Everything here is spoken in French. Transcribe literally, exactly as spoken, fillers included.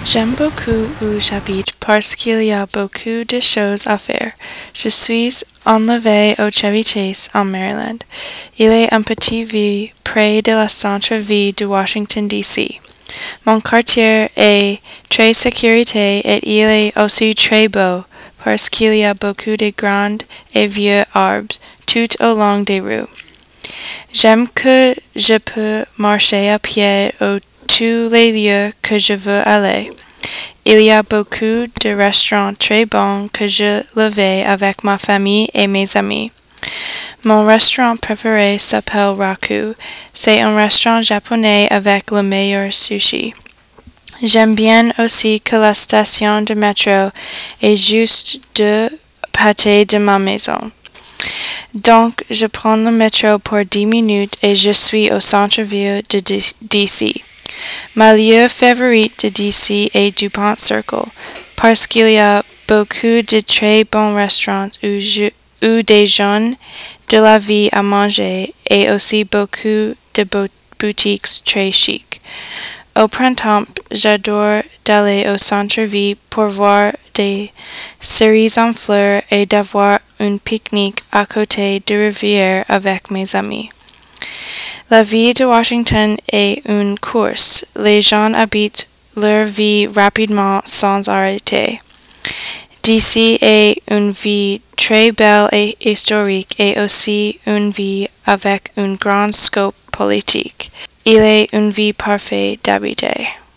J'aime beaucoup où j'habite parce qu'il y a beaucoup de choses à faire. Je suis enlevée au Chevy Chase en Maryland. Il est un petit ville près de la centre-ville de Washington, D C Mon quartier est très sécurité et il est aussi très beau parce qu'il y a beaucoup de grands et vieux arbres tout au long des rues. J'aime que je peux marcher à pied à tous les lieux que je veux aller. Il y a beaucoup de restaurants très bons que je le vais avec ma famille et mes amis. Mon restaurant préféré s'appelle Raku. C'est un restaurant japonais avec le meilleur sushi. J'aime bien aussi que la station de métro est juste deux pâtés de ma maison. Donc, je prends le métro pour dix minutes et je suis au centre-ville de D C Ma lieu favorite de D C est DuPont Circle, parce qu'il y a beaucoup de très bons restaurants où, je, où des gens de la vie à manger et aussi beaucoup de boutiques très chic. Au printemps, j'adore d'aller au centre-ville pour voir des cerises en fleurs et d'avoir un pique-nique à côté de rivière avec mes amis. La vie de Washington est une course. Les gens habitent leur vie rapidement sans arrêter. D C est une ville très belle et historique et aussi une ville avec un grand scope politique. Il est une ville parfaite d'habiter.